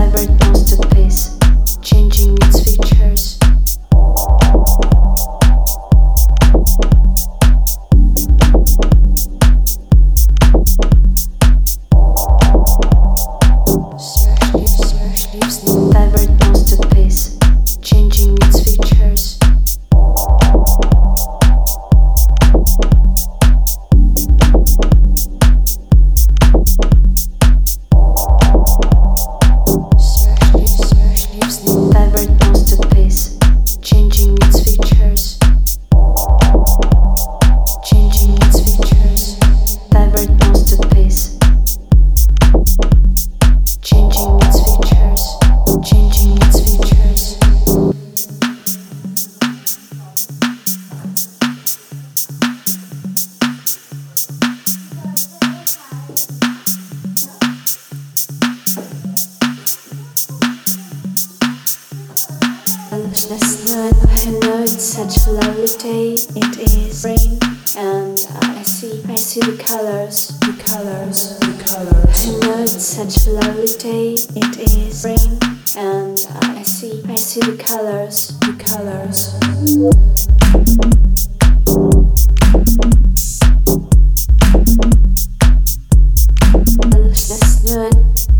favorite masterpiece, changing its features. Favorite masterpiece, changing its features. Favorite masterpiece, changing its features. Changing its features. Favorite masterpiece, changing its features. Changing its features. Last night I know it's such a lovely day. It is rain and I see the colors. I know it's such a lovely day. It is rain and I see the colors. Last night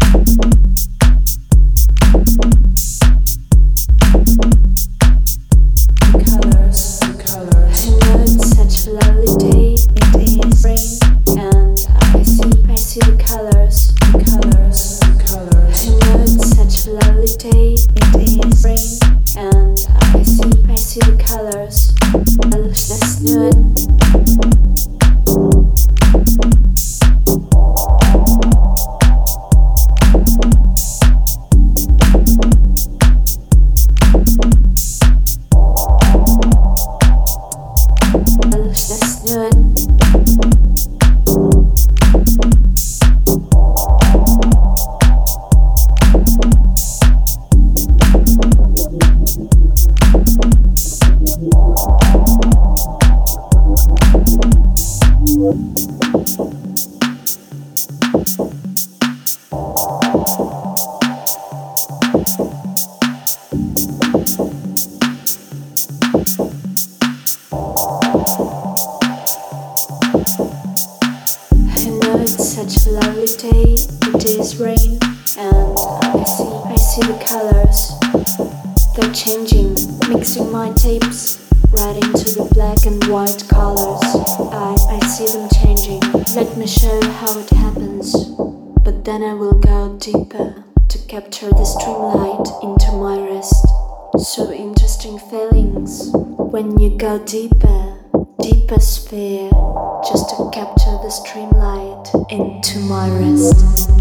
such a lovely day. It is rain and I see the colors. They're changing, mixing my tapes right into the black and white colors. I see them changing. Let me show how it happens. But then I will go deeper to capture the streamlight into my rest. So interesting feelings when you go deeper sphere, just to capture the streamlight into my rest.